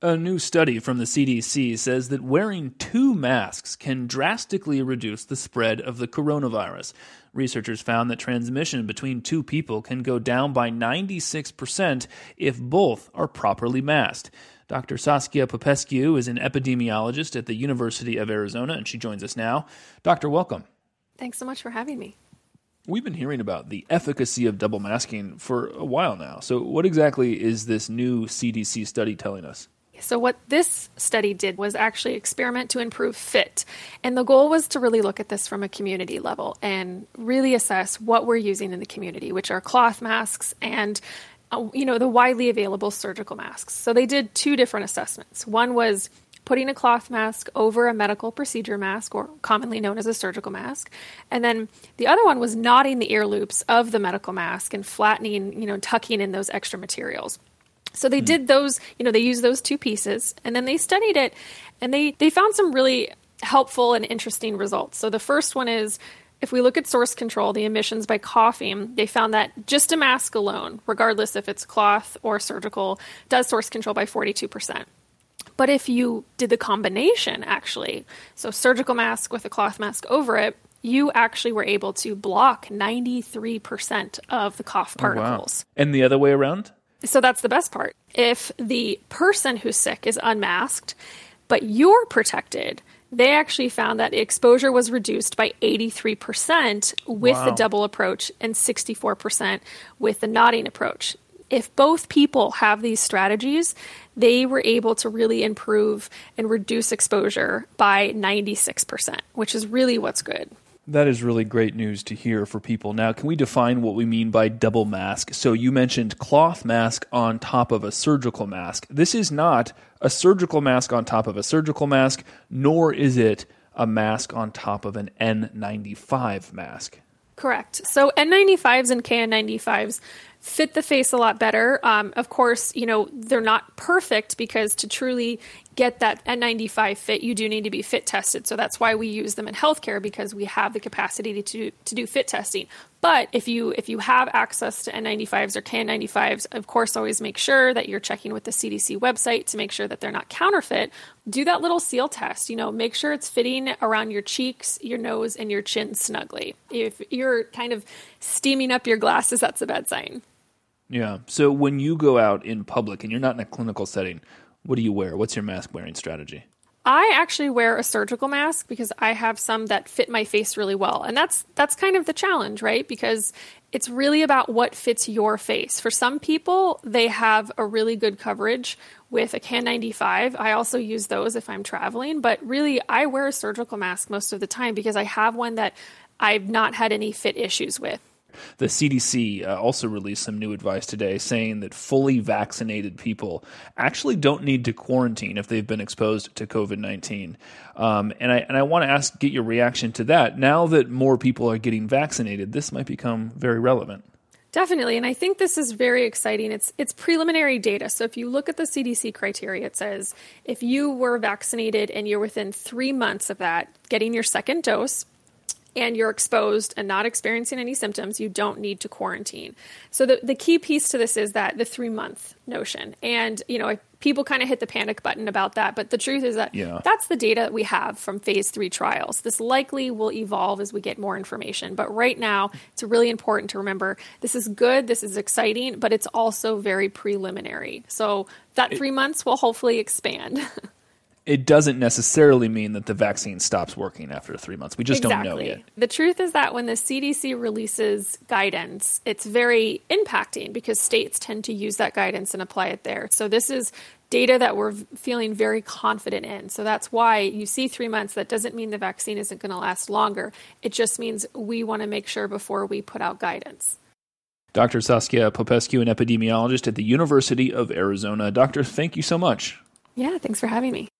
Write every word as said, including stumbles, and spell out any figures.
A new study from the C D C says that wearing two masks can drastically reduce the spread of the coronavirus. Researchers found that transmission between two people can go down by ninety-six percent if both are properly masked. Doctor Saskia Popescu is an epidemiologist at the University of Arizona, and she joins us now. Doctor, welcome. Thanks so much for having me. We've been hearing about the efficacy of double masking for a while now. So what exactly is this new C D C study telling us? So what this study did was actually experiment to improve fit. And the goal was to really look at this from a community level and really assess what we're using in the community, which are cloth masks and uh, you know, the widely available surgical masks. So they did two different assessments. One was putting a cloth mask over a medical procedure mask, or commonly known as a surgical mask. And then the other one was knotting the ear loops of the medical mask and flattening, you know, tucking in those extra materials. So they did those, you know, they used those two pieces, and then they studied it, and they, they found some really helpful and interesting results. So the first one is, if we look at source control, the emissions by coughing, they found that just a mask alone, regardless if it's cloth or surgical, does source control by forty-two percent. But if you did the combination, actually, so surgical mask with a cloth mask over it, you actually were able to block ninety-three percent of the cough particles. Oh, wow. And the other way around? So that's the best part. If the person who's sick is unmasked, but you're protected, they actually found that exposure was reduced by eighty-three percent with Wow. the double approach and sixty-four percent with the knotting approach. If both people have these strategies, they were able to really improve and reduce exposure by ninety-six percent, which is really what's good. That is really great news to hear for people. Now, can we define what we mean by double mask? So you mentioned cloth mask on top of a surgical mask. This is not a surgical mask on top of a surgical mask, nor is it a mask on top of an N ninety-five mask. Correct. So N ninety-fives and K N ninety-fives fit the face a lot better. Um, of course, you know, they're not perfect because to truly get that N ninety-five fit, you do need to be fit tested. So that's why we use them in healthcare, because we have the capacity to, to do fit testing. But if you if you have access to N ninety-fives or K N ninety-fives, of course, always make sure that you're checking with the C D C website to make sure that they're not counterfeit. Do that little seal test. You know, make sure it's fitting around your cheeks, your nose, and your chin snugly. If you're kind of steaming up your glasses, that's a bad sign. Yeah. So when you go out in public and you're not in a clinical setting, what do you wear? What's your mask wearing strategy? I actually wear a surgical mask because I have some that fit my face really well. And that's that's kind of the challenge, right? Because it's really about what fits your face. For some people, they have a really good coverage with a K N ninety-five. I also use those if I'm traveling. But really, I wear a surgical mask most of the time because I have one that I've not had any fit issues with. The C D C uh, also released some new advice today saying that fully vaccinated people actually don't need to quarantine if they've been exposed to COVID nineteen. Um, and I and I want to ask, get your reaction to that. Now that more people are getting vaccinated, this might become very relevant. Definitely. And I think this is very exciting. It's it's preliminary data. So if you look at the C D C criteria, it says if you were vaccinated and you're within three months of that, getting your second dose, and you're exposed and not experiencing any symptoms, you don't need to quarantine. So the, the key piece to this is that the three-month notion. And, you know, people kind of hit the panic button about that. But the truth is that yeah. that's the data that we have from phase three trials. This likely will evolve as we get more information. But right now, it's really important to remember this is good, this is exciting, but it's also very preliminary. So that three months will hopefully expand. It doesn't necessarily mean that the vaccine stops working after three months. We just exactly. don't know yet. The truth is that when the C D C releases guidance, it's very impacting because states tend to use that guidance and apply it there. So this is data that we're feeling very confident in. So that's why you see three months. That doesn't mean the vaccine isn't going to last longer. It just means we want to make sure before we put out guidance. Doctor Saskia Popescu, an epidemiologist at the University of Arizona. Doctor, thank you so much. Yeah, thanks for having me.